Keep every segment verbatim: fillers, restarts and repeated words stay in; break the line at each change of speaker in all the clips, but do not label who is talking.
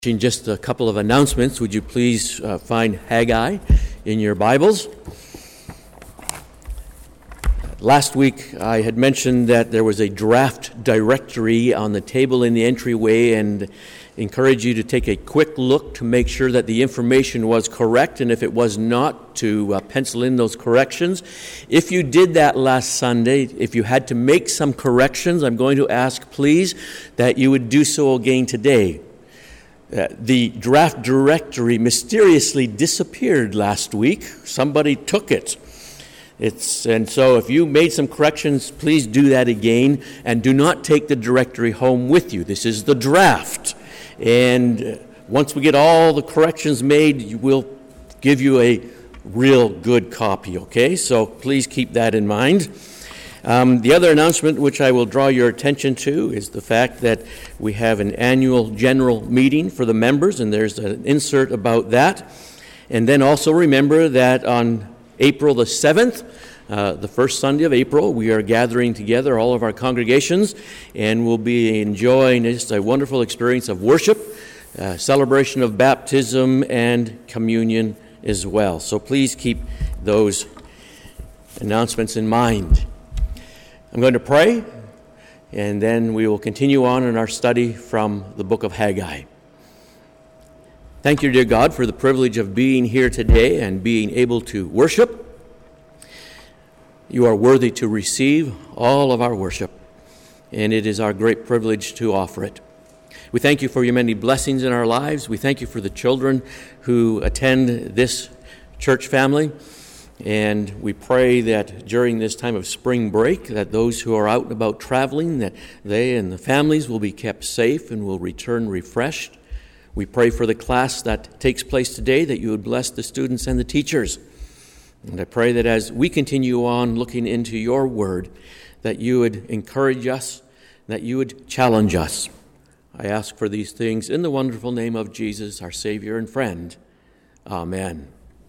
Just a couple of announcements. Would you please uh, find Haggai in your Bibles? Last week I had mentioned that there was a draft directory on the table in the entryway, and encourage you to take a quick look to make sure that the information was correct, and if it was not, to uh, pencil in those corrections. If you did that last Sunday, if you had to make some corrections, I'm going to ask, please, that you would do so again today. Uh, the draft directory mysteriously disappeared last week. Somebody took it. It's, and so if you made some corrections, please do that again, and do not take the directory home with you. This is the draft. And uh, once we get all the corrections made, we'll give you a real good copy, okay? So please keep that in mind. Um, the other announcement which I will draw your attention to is the fact that we have an annual general meeting for the members, and there's an insert about that. And then also remember that on April the seventh, uh, the first Sunday of April, we are gathering together all of our congregations, and we'll be enjoying just a wonderful experience of worship, uh, celebration of baptism, and communion as well. So please keep those announcements in mind. I'm going to pray, and then we will continue on in our study from the book of Haggai. Thank you, dear God, for the privilege of being here today and being able to worship. You are worthy to receive all of our worship, and it is our great privilege to offer it. We thank you for your many blessings in our lives. We thank you for the children who attend this church family. And we pray that during this time of spring break, that those who are out and about traveling, that they and the families will be kept safe and will return refreshed. We pray for the class that takes place today, that you would bless the students and the teachers. And I pray that as we continue on looking into your word, that you would encourage us, that you would challenge us. I ask for these things in the wonderful name of Jesus, our Savior and friend. Amen.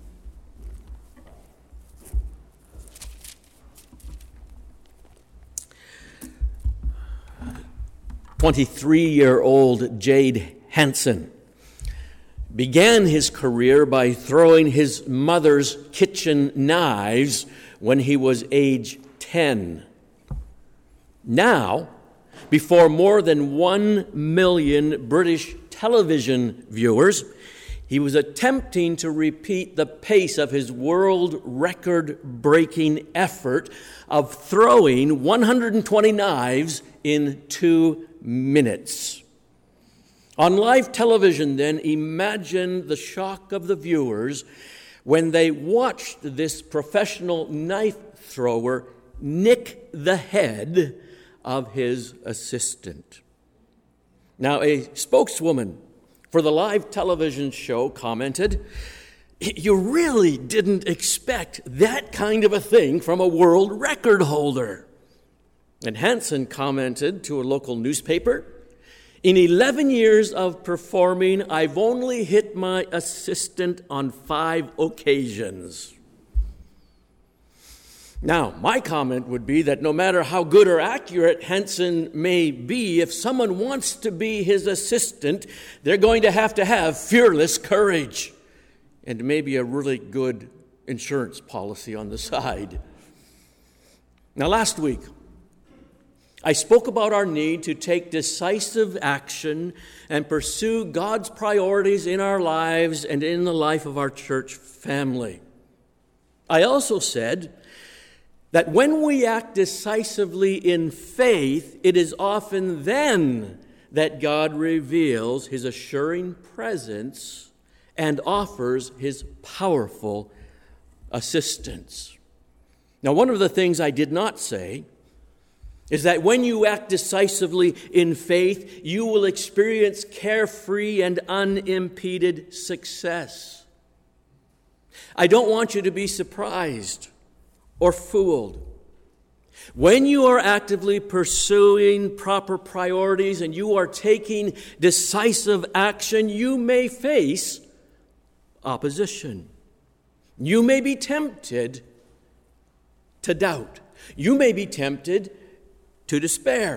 twenty-three-year-old Jade Hansen began his career by throwing his mother's kitchen knives when he was age ten. Now, before more than one million British television viewers, he was attempting to repeat the pace of his world record-breaking effort of throwing one hundred twenty knives in two minutes. On live television, then, imagine the shock of the viewers when they watched this professional knife thrower nick the head of his assistant. Now, a spokeswoman for the live television show commented, "You really didn't expect that kind of a thing from a world record holder." And Hansen commented to a local newspaper, "In eleven years of performing, I've only hit my assistant on five occasions." Now, my comment would be that no matter how good or accurate Hansen may be, if someone wants to be his assistant, they're going to have to have fearless courage and maybe a really good insurance policy on the side. Now, last week, I spoke about our need to take decisive action and pursue God's priorities in our lives and in the life of our church family. I also said that when we act decisively in faith, it is often then that God reveals his assuring presence and offers his powerful assistance. Now, one of the things I did not say is that when you act decisively in faith, you will experience carefree and unimpeded success. I don't want you to be surprised or fooled. When you are actively pursuing proper priorities and you are taking decisive action, you may face opposition. You may be tempted to doubt. You may be tempted to despair.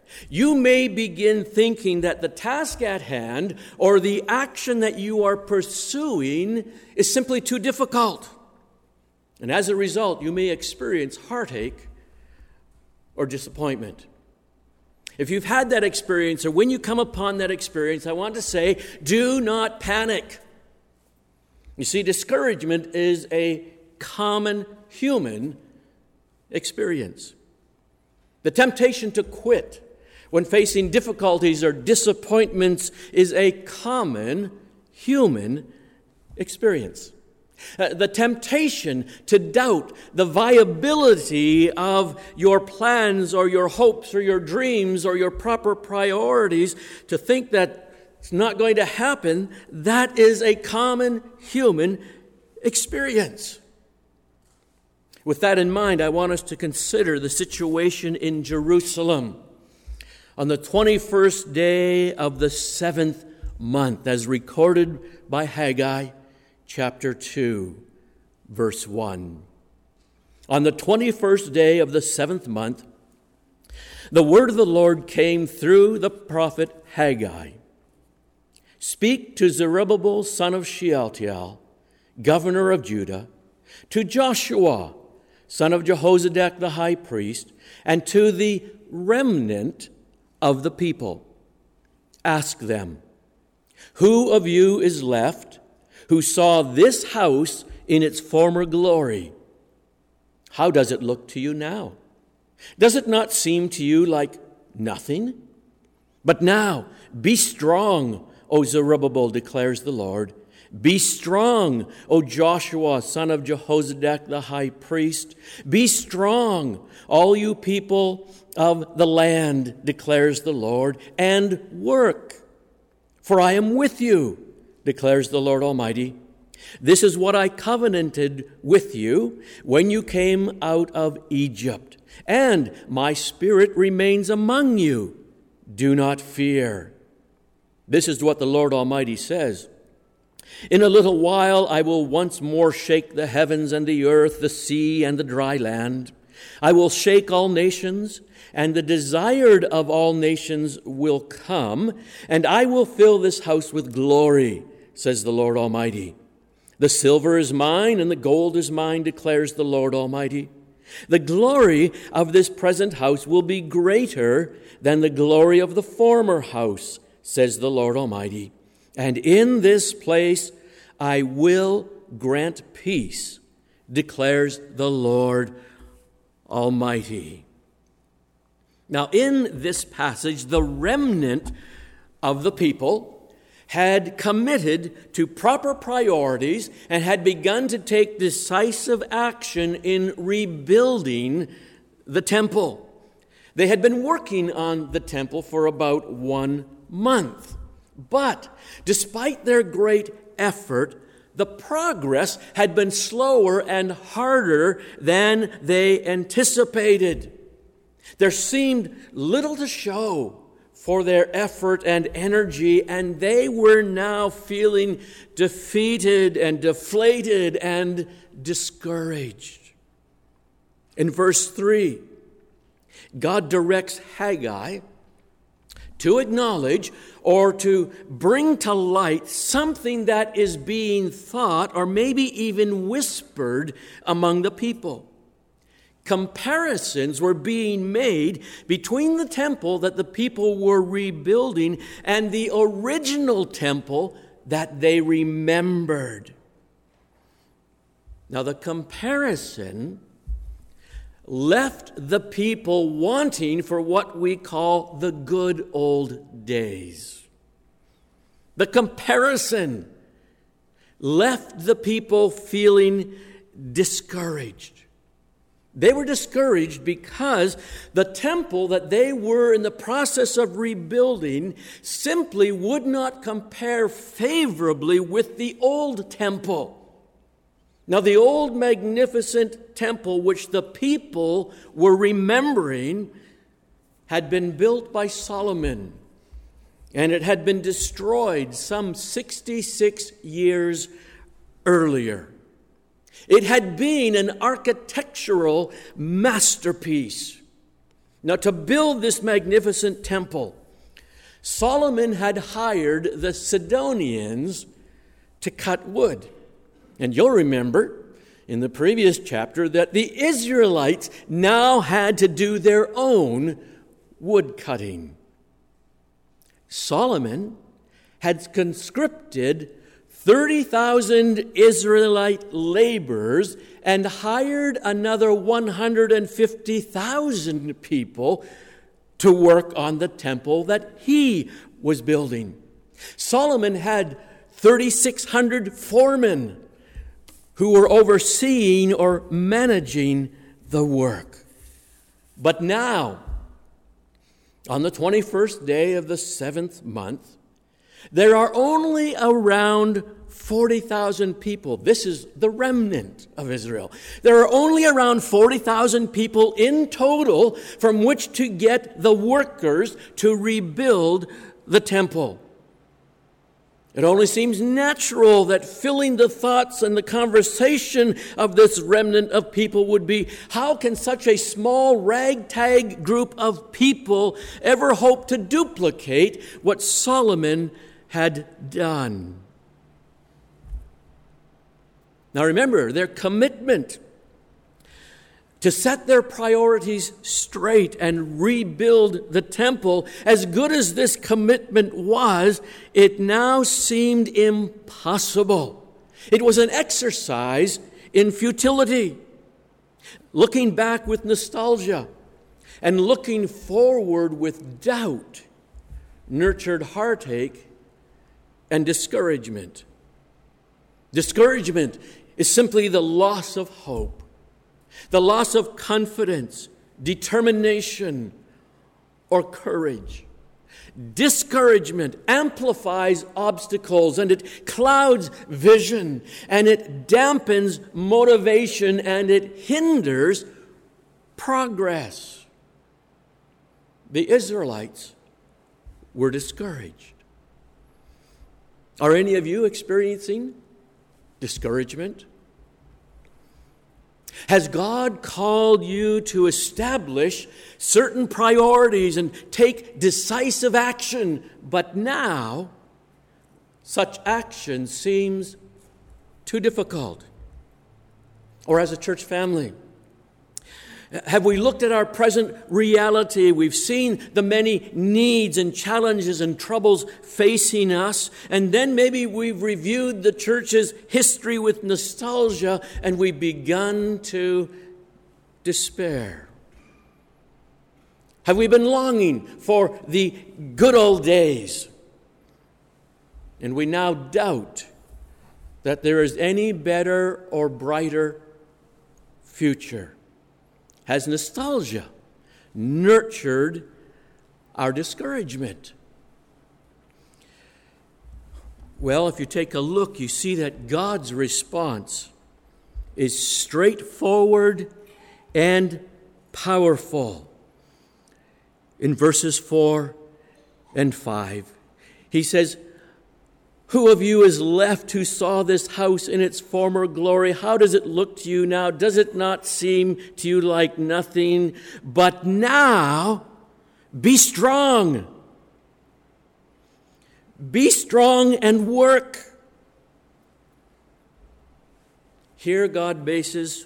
you may begin thinking that the task at hand or the action that you are pursuing is simply too difficult. And as a result, you may experience heartache or disappointment. If you've had that experience, or when you come upon that experience, I want to say, do not panic. You see, discouragement is a common human experience. The temptation to quit when facing difficulties or disappointments is a common human experience. Uh, the temptation to doubt the viability of your plans or your hopes or your dreams or your proper priorities, to think that it's not going to happen, that is a common human experience. With that in mind, I want us to consider the situation in Jerusalem on the twenty-first day of the seventh month, as recorded by Haggai chapter two, verse one. On the twenty-first day of the seventh month, the word of the Lord came through the prophet Haggai. Speak to Zerubbabel, son of Shealtiel, governor of Judah, to Joshua, son of Jehozadak the high priest, and to the remnant of the people. Ask them, who of you is left who saw this house in its former glory? How does it look to you now? Does it not seem to you like nothing? But now, be strong, O Zerubbabel, declares the Lord. Be strong, O Joshua, son of Jehozadak the high priest. Be strong, all you people of the land, declares the Lord, and work. For I am with you, declares the Lord Almighty. This is what I covenanted with you when you came out of Egypt, and my spirit remains among you. Do not fear. This is what the Lord Almighty says. In a little while I will once more shake the heavens and the earth, the sea and the dry land. I will shake all nations, and the desired of all nations will come, and I will fill this house with glory, says the Lord Almighty. The silver is mine, and the gold is mine, declares the Lord Almighty. The glory of this present house will be greater than the glory of the former house, says the Lord Almighty. And in this place I will grant peace, declares the Lord Almighty. Now, in this passage, the remnant of the people had committed to proper priorities and had begun to take decisive action in rebuilding the temple. They had been working on the temple for about one month. But despite their great effort, the progress had been slower and harder than they anticipated. There seemed little to show for their effort and energy, and they were now feeling defeated and deflated and discouraged. In verse three, God directs Haggai to acknowledge or to bring to light something that is being thought or maybe even whispered among the people. Comparisons were being made between the temple that the people were rebuilding and the original temple that they remembered. Now, the comparison left the people wanting for what we call the good old days. The comparison left the people feeling discouraged. They were discouraged because the temple that they were in the process of rebuilding simply would not compare favorably with the old temple. Now, the old magnificent temple which the people were remembering had been built by Solomon, and it had been destroyed some sixty-six years earlier. It had been an architectural masterpiece. Now, to build this magnificent temple, Solomon had hired the Sidonians to cut wood. And you'll remember in the previous chapter that the Israelites now had to do their own wood cutting. Solomon had conscripted thirty thousand Israelite laborers and hired another one hundred fifty thousand people to work on the temple that he was building. Solomon had thirty-six hundred foremen who were overseeing or managing the work. But now, on the twenty-first day of the seventh month, there are only around forty thousand people. This is the remnant of Israel. There are only around forty thousand people in total from which to get the workers to rebuild the temple. It only seems natural that filling the thoughts and the conversation of this remnant of people would be, how can such a small ragtag group of people ever hope to duplicate what Solomon had done? Now remember, their commitment to set their priorities straight and rebuild the temple, as good as this commitment was, it now seemed impossible. It was an exercise in futility. Looking back with nostalgia and looking forward with doubt nurtured heartache and discouragement. Discouragement is simply the loss of hope, the loss of confidence, determination, or courage. Discouragement amplifies obstacles, and it clouds vision, and it dampens motivation, and it hinders progress. The Israelites were discouraged. Are any of you experiencing discouragement? Has God called you to establish certain priorities and take decisive action, but now such action seems too difficult? Or as a church family, have we looked at our present reality? We've seen the many needs and challenges and troubles facing us, and then maybe we've reviewed the church's history with nostalgia, and we've begun to despair. Have we been longing for the good old days? And we now doubt that there is any better or brighter future. Has nostalgia nurtured our discouragement? Well, if you take a look, you see that God's response is straightforward and powerful. In verses four and five, he says, "Who of you is left who saw this house in its former glory? How does it look to you now? Does it not seem to you like nothing? But now, be strong. Be strong and work." Here God bases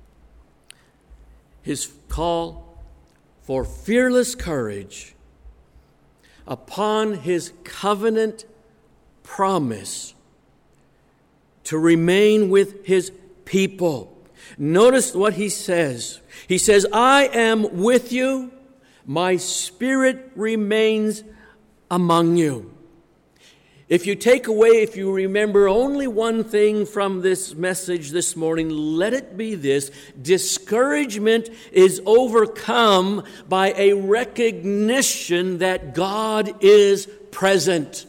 his call for fearless courage upon his covenant promise to remain with his people. Notice what he says. He says, "I am with you. My spirit remains among you." If you take away, if you remember only one thing from this message this morning, let it be this: discouragement is overcome by a recognition that God is present.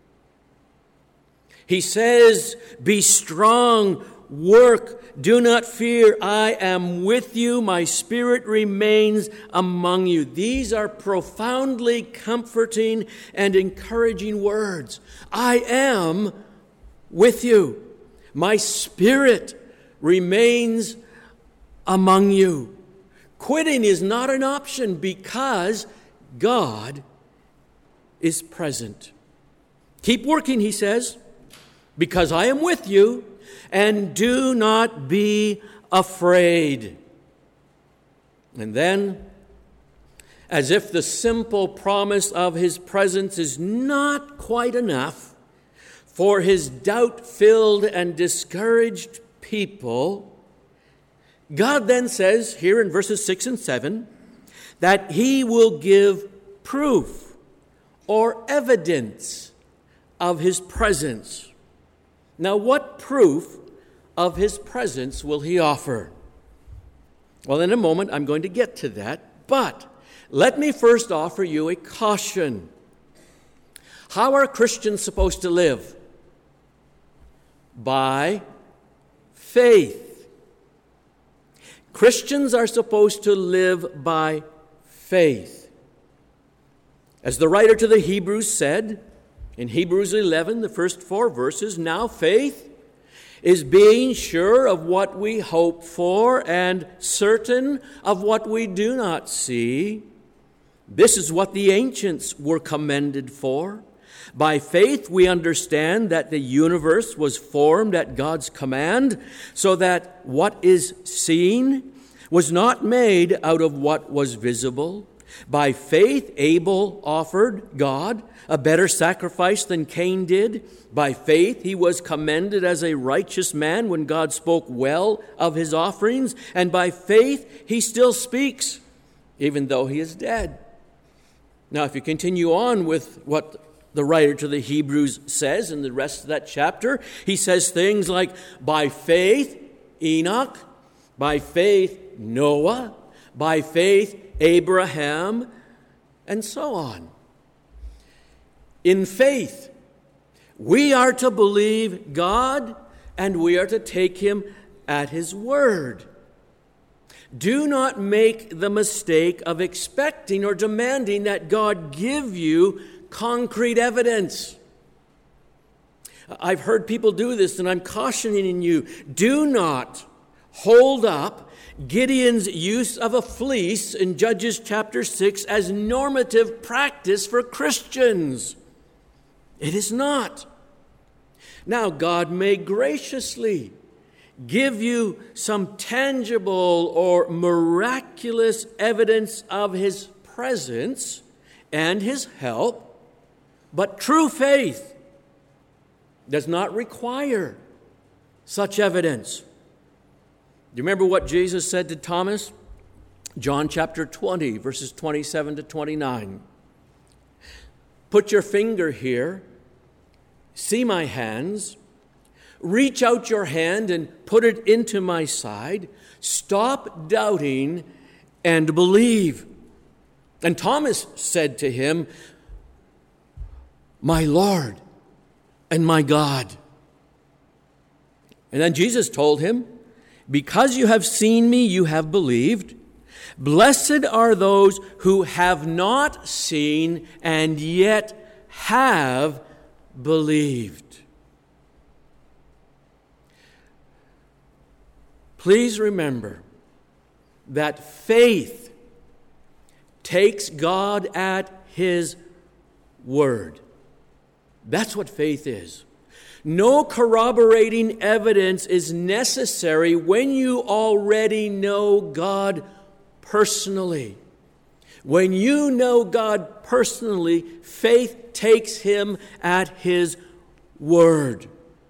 He says, "Be strong, work, do not fear. I am with you. My spirit remains among you." These are profoundly comforting and encouraging words. I am with you. My spirit remains among you. Quitting is not an option because God is present. Keep working, he says, because I am with you, and do not be afraid. And then, as if the simple promise of his presence is not quite enough for his doubt-filled and discouraged people, God then says here in verses six and seven that he will give proof or evidence of his presence. Now, what proof of his presence will he offer? Well, in a moment, I'm going to get to that, but let me first offer you a caution. How are Christians supposed to live? By faith. Christians are supposed to live by faith. As the writer to the Hebrews said in Hebrews eleven, the first four verses, now faith is being sure of what we hope for and certain of what we do not see. This is what the ancients were commended for. By faith we understand that the universe was formed at God's command, so that what is seen was not made out of what was visible. By faith Abel offered God a better sacrifice than Cain did. By faith he was commended as a righteous man when God spoke well of his offerings. And by faith he still speaks, even though he is dead. Now, if you continue on with what the writer to the Hebrews says in the rest of that chapter, he says things like, by faith Enoch, by faith Noah, by faith Abraham, and so on. In faith, we are to believe God and we are to take him at his word. Do not make the mistake of expecting or demanding that God give you concrete evidence. I've heard people do this, and I'm cautioning you. Do not hold up Gideon's use of a fleece in Judges chapter six as normative practice for Christians. It is not. Now, God may graciously give you some tangible or miraculous evidence of his presence and his help, but true faith does not require such evidence. Do you remember what Jesus said to Thomas? John chapter twenty, verses twenty-seven to twenty-nine. Put your finger here, see my hands, reach out your hand and put it into my side. Stop doubting and believe. And Thomas said to him, my Lord and my God. And then Jesus told him, because you have seen me, you have believed. Blessed are those who have not seen and yet have believed. Please remember that faith takes God at his word. That's what faith is. No corroborating evidence is necessary when you already know God personally. When you know God personally, faith takes him at his word.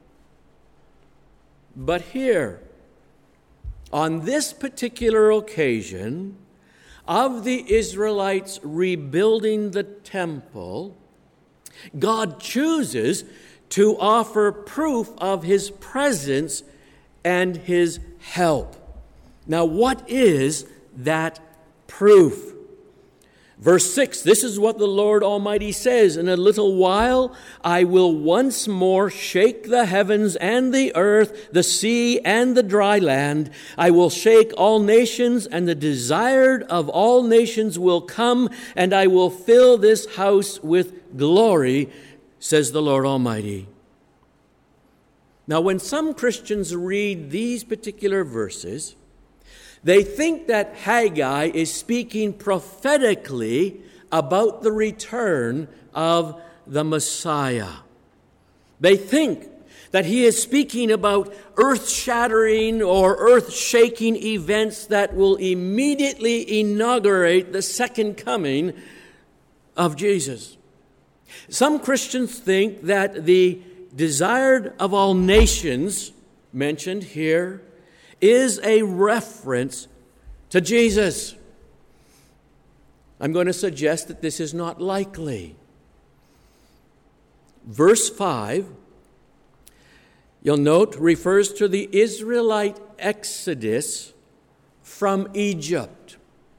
But here, on this particular occasion of the Israelites rebuilding the temple, God chooses to offer proof of his presence and his help. Now, what is that proof? Verse six, this is what the Lord Almighty says, in a little while I will once more shake the heavens and the earth, the sea and the dry land. I will shake all nations, and the desired of all nations will come, and I will fill this house with glory, says the Lord Almighty. Now, when some Christians read these particular verses, They think that Haggai is speaking prophetically about the return of the Messiah. They think that he is speaking about earth-shattering or earth-shaking events that will immediately inaugurate the second coming of Jesus. Some Christians think that the desired of all nations mentioned here is a reference to Jesus. I'm going to suggest that this is not likely. Verse five, you'll note, refers to the Israelite exodus from Egypt.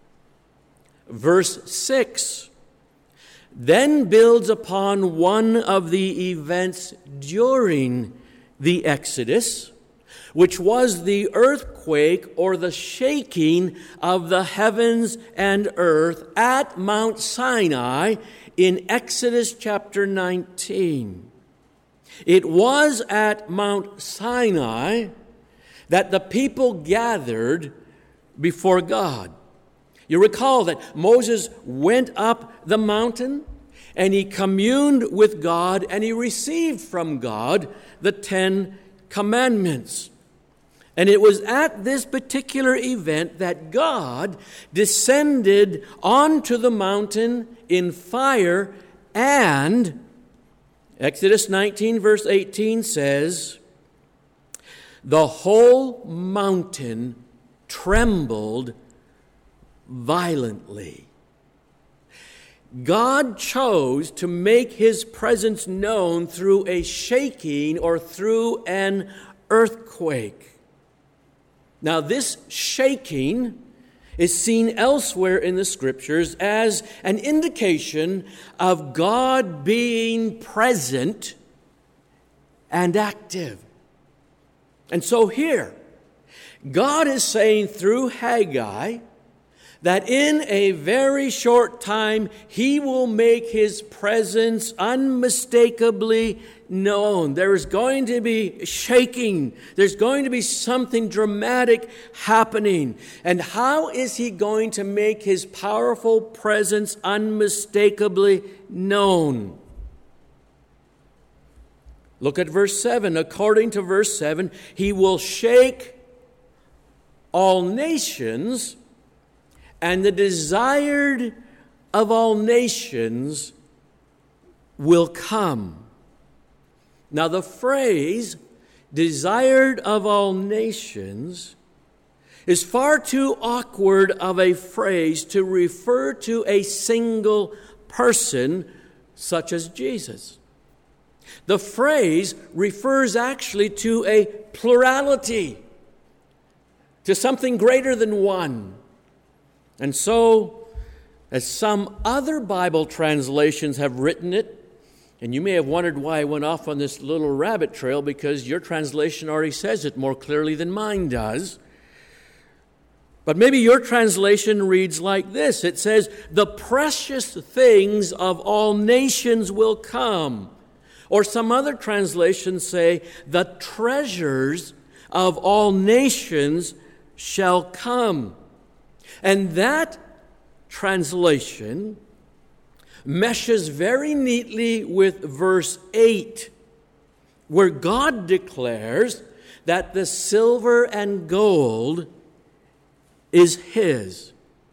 Verse six then builds upon one of the events during the Exodus, which was the earthquake or the shaking of the heavens and earth at Mount Sinai in Exodus chapter nineteen. It was at Mount Sinai that the people gathered before God. You recall that Moses went up the mountain and he communed with God and he received from God the Ten Commandments. And it was at this particular event that God descended onto the mountain in fire, and Exodus nineteen verse eighteen says, the whole mountain trembled violently. God chose to make his presence known through a shaking or through an earthquake. Now, this shaking is seen elsewhere in the Scriptures as an indication of God being present and active. And so here, God is saying through Haggai that in a very short time, he will make his presence unmistakably known. There is going to be shaking. There's going to be something dramatic happening. And how is he going to make his powerful presence unmistakably known? Look at verse seven. According to verse seven, he will shake all nations, and the desired of all nations will come. Now, the phrase, desired of all nations, is far too awkward of a phrase to refer to a single person such as Jesus. The phrase refers actually to a plurality, to something greater than one. And so, as some other Bible translations have written it, and you may have wondered why I went off on this little rabbit trail, because your translation already says it more clearly than mine does. But maybe your translation reads like this. It says, the precious things of all nations will come. Or some other translations say, the treasures of all nations shall come. And that translation meshes very neatly with verse eight, where God declares that the silver and gold is his.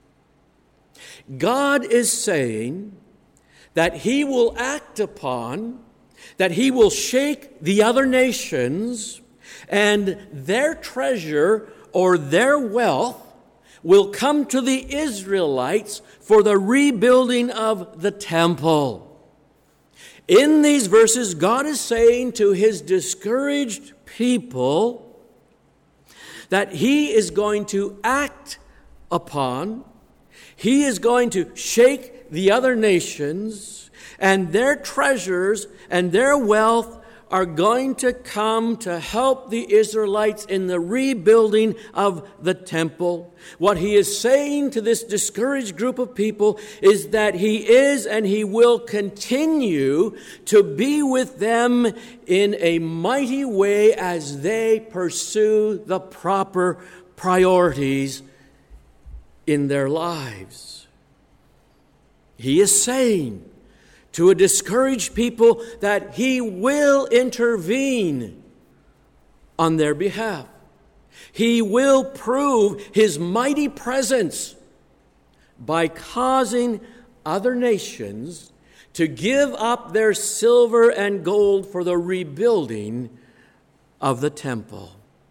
God is saying that he will act upon, that he will shake the other nations, and their treasure or their wealth will come to the Israelites for the rebuilding of the temple. In these verses, God is saying to his discouraged people that he is going to act upon, he is going to shake the other nations, and their treasures and their wealth are going to come to help the Israelites in the rebuilding of the temple. What he is saying to this discouraged group of people is that he is and he will continue to be with them in a mighty way as they pursue the proper priorities in their lives. He is saying to a discouraged people that He will intervene on their behalf. He will prove His mighty presence by causing other nations to give up their silver and gold for the rebuilding of the temple.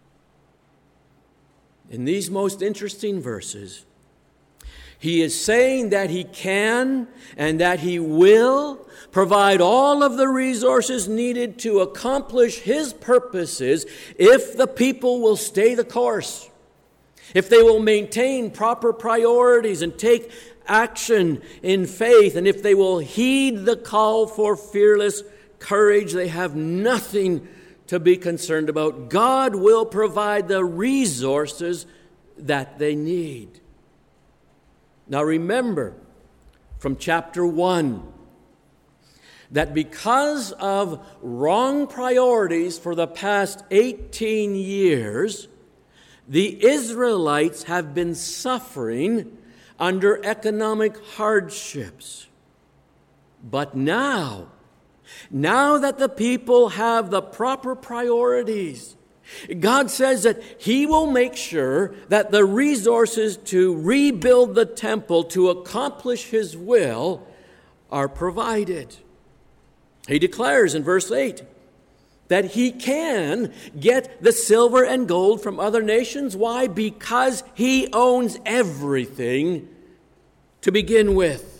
In these most interesting verses, He is saying that He can and that He will provide all of the resources needed to accomplish His purposes if the people will stay the course, if they will maintain proper priorities and take action in faith, and if they will heed the call for fearless courage. They have nothing to be concerned about. God will provide the resources that they need. Now remember from chapter one that because of wrong priorities for the past eighteen years, the Israelites have been suffering under economic hardships. But now, now that the people have the proper priorities, God says that He will make sure that the resources to rebuild the temple, to accomplish His will, are provided. He declares in verse eight that He can get the silver and gold from other nations. Why? Because He owns everything to begin with.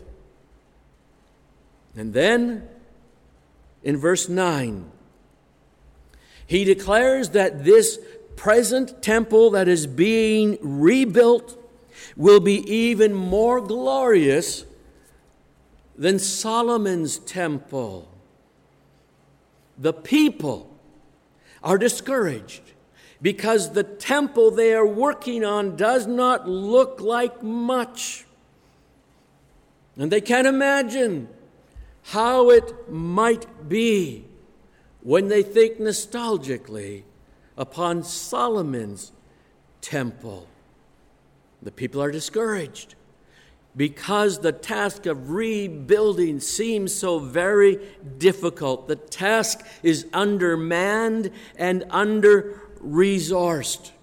And then, in verse nine, He declares that this present temple that is being rebuilt will be even more glorious than Solomon's temple. The people are discouraged because the temple they are working on does not look like much. And they can't imagine how it might be when they think nostalgically upon Solomon's temple. The people are discouraged because the task of rebuilding seems so very difficult. The task is undermanned and under-resourced.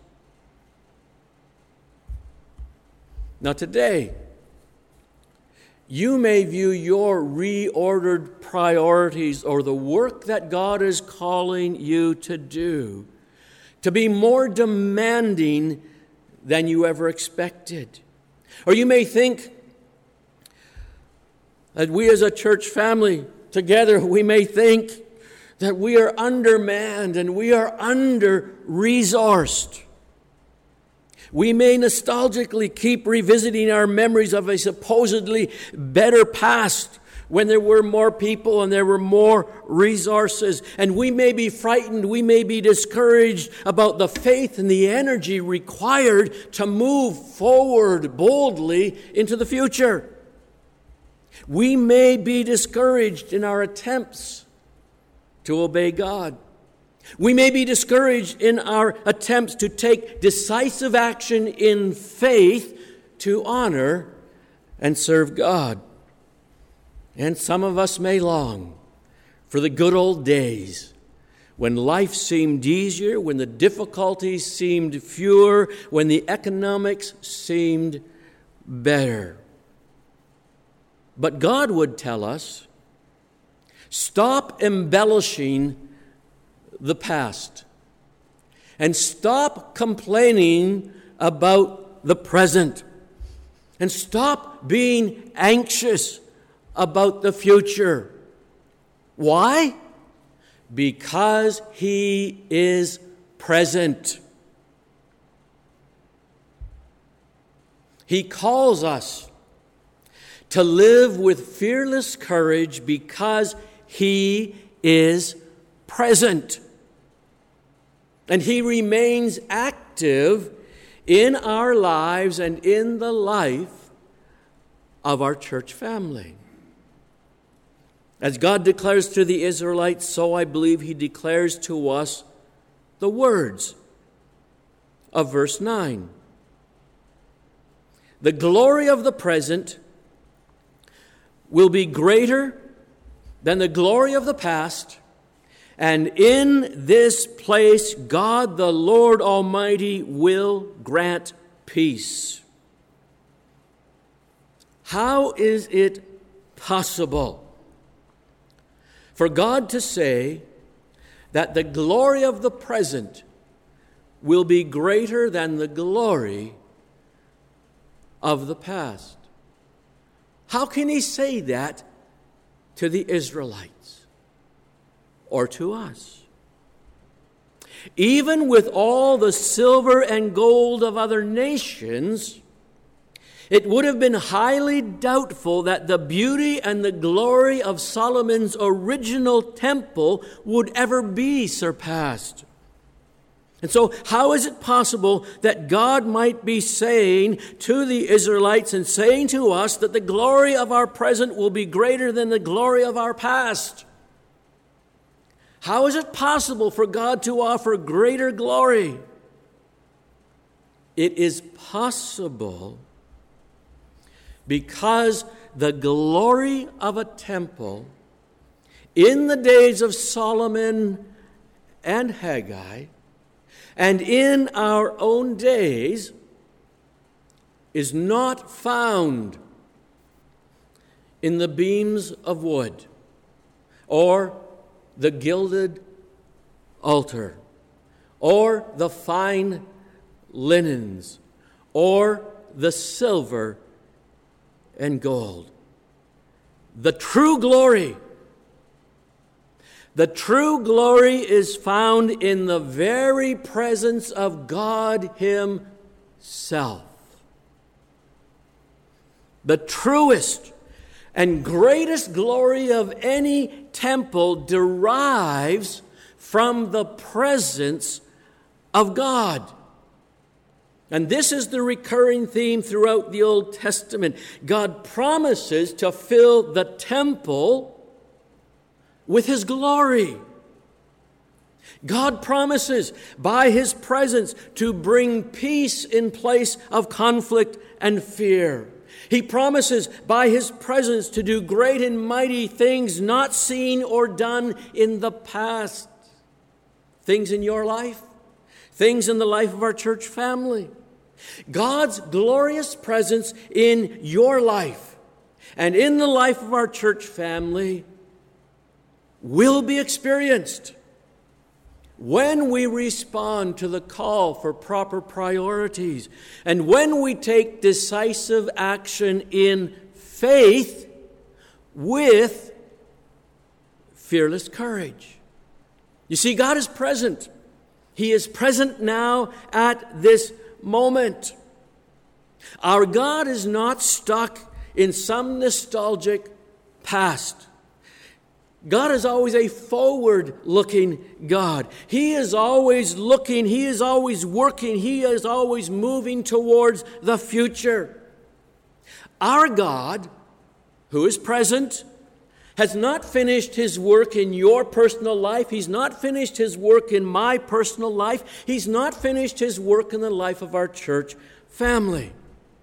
Now today, you may view your reordered priorities or the work that God is calling you to do to be more demanding than you ever expected. Or you may think that we as a church family together, we may think that we are undermanned and we are under-resourced. We may nostalgically keep revisiting our memories of a supposedly better past when there were more people and there were more resources. And we may be frightened, we may be discouraged about the faith and the energy required to move forward boldly into the future. We may be discouraged in our attempts to obey God. We may be discouraged in our attempts to take decisive action in faith to honor and serve God. And some of us may long for the good old days when life seemed easier, when the difficulties seemed fewer, when the economics seemed better. But God would tell us, stop embellishing the past and stop complaining about the present and stop being anxious about the future. Why? Because He is present. He calls us to live with fearless courage because He is present. And He remains active in our lives and in the life of our church family. As God declares to the Israelites, so I believe He declares to us the words of verse nine. the glory of the present will be greater than the glory of the past, and in this place God the Lord Almighty will grant peace. How is it possible for God to say that the glory of the present will be greater than the glory of the past? How can he say that to the Israelites or to us? Even with all the silver and gold of other nations, it would have been highly doubtful that the beauty and the glory of Solomon's original temple would ever be surpassed. And so, how is it possible that God might be saying to the Israelites and saying to us that the glory of our present will be greater than the glory of our past? How is it possible for God to offer greater glory? It is possible because the glory of a temple in the days of Solomon and Haggai and in our own days is not found in the beams of wood or the gilded altar or the fine linens or the silver and gold. The true glory The true glory is found in the very presence of God Himself. The truest and greatest glory of any temple derives from the presence of God. And this is the recurring theme throughout the Old Testament. God promises to fill the temple with His glory. God promises by His presence to bring peace in place of conflict and fear. He promises by His presence to do great and mighty things not seen or done in the past. Things in your life, things in the life of our church family. God's glorious presence in your life and in the life of our church family will be experienced when we respond to the call for proper priorities and when we take decisive action in faith with fearless courage. You see, God is present. He is present now at this moment. Our God is not stuck in some nostalgic past. God is always a forward-looking God. He is always looking, He is always working, He is always moving towards the future. Our God, who is present, has not finished His work in your personal life. He's not finished His work in my personal life. He's not finished His work in the life of our church family.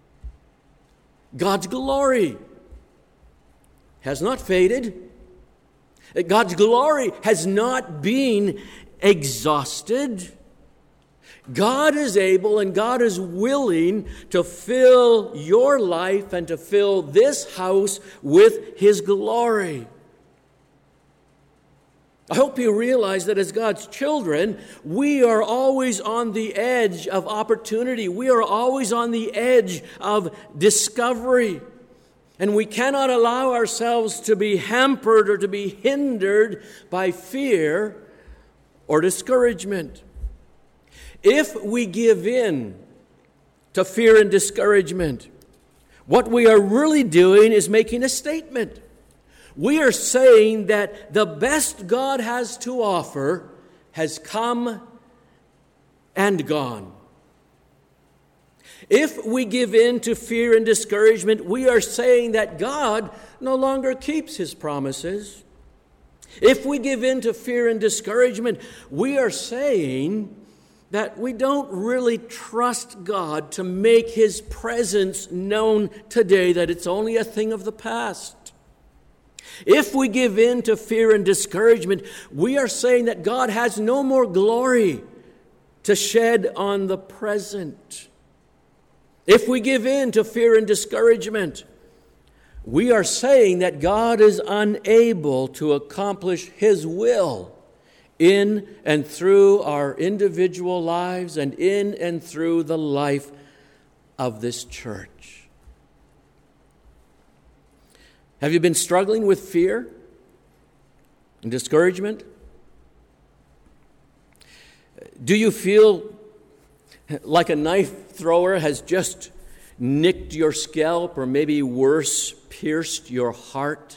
God's glory has not faded. God's glory has not been exhausted. God is able and God is willing to fill your life and to fill this house with His glory. I hope you realize that as God's children, we are always on the edge of opportunity. We are always on the edge of discovery. And we cannot allow ourselves to be hampered or to be hindered by fear or discouragement. If we give in to fear and discouragement, what we are really doing is making a statement. We are saying that the best God has to offer has come and gone. If we give in to fear and discouragement, we are saying that God no longer keeps His promises. If we give in to fear and discouragement, we are saying that we don't really trust God to make His presence known today, that it's only a thing of the past. If we give in to fear and discouragement, we are saying that God has no more glory to shed on the present. If we give in to fear and discouragement, we are saying that God is unable to accomplish His will in and through our individual lives and in and through the life of this church. Have you been struggling with fear and discouragement? Do you feel like a knife thrower has just nicked your scalp, or maybe worse, pierced your heart?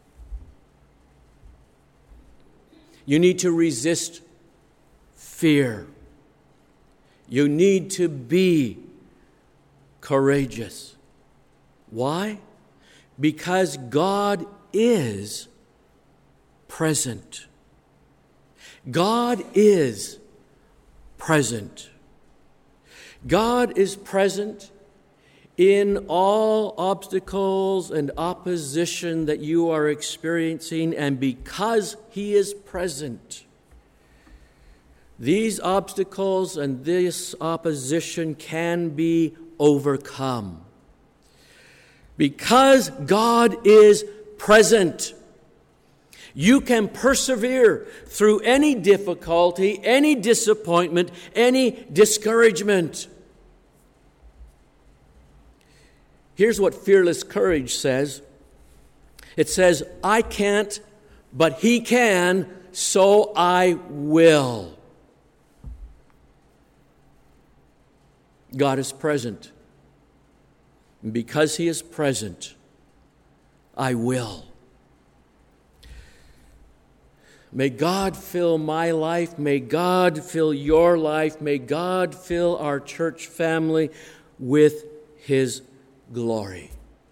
You need to resist fear. You need to be courageous. Why? Because God is present. God is present. God is present in all obstacles and opposition that you are experiencing, and because He is present, these obstacles and this opposition can be overcome. Because God is present, you can persevere through any difficulty, any disappointment, any discouragement. Here's what fearless courage says. It says, I can't, but He can, so I will. God is present. And because He is present, I will. May God fill my life. May God fill your life. May God fill our church family with His glory.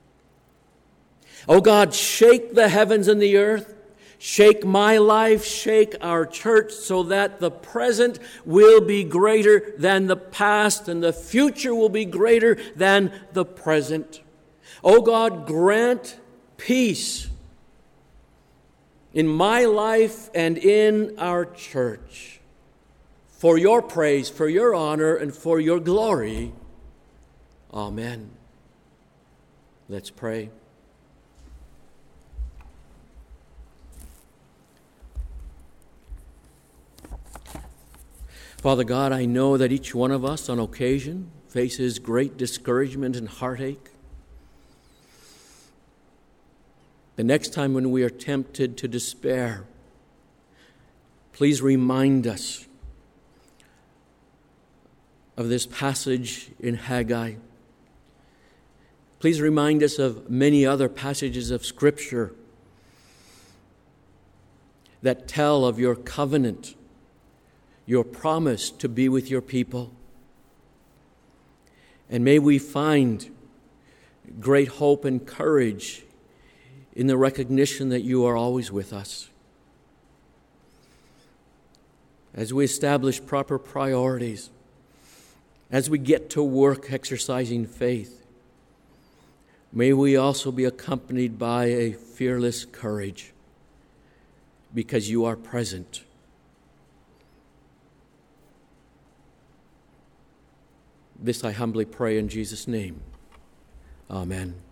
Oh God, shake the heavens and the earth. Shake my life, shake our church, so that the present will be greater than the past and the future will be greater than the present. Oh God, grant peace in my life and in our church, for your praise, for your honor, and for your glory. Amen. Let's pray. Father God, I know that each one of us on occasion faces great discouragement and heartache. The next time when we are tempted to despair, please remind us of this passage in Haggai. Please remind us of many other passages of Scripture that tell of your covenant, your promise to be with your people. And may we find great hope and courage in the recognition that you are always with us. As we establish proper priorities, as we get to work exercising faith, may we also be accompanied by a fearless courage, because you are present. This I humbly pray in Jesus' name. Amen.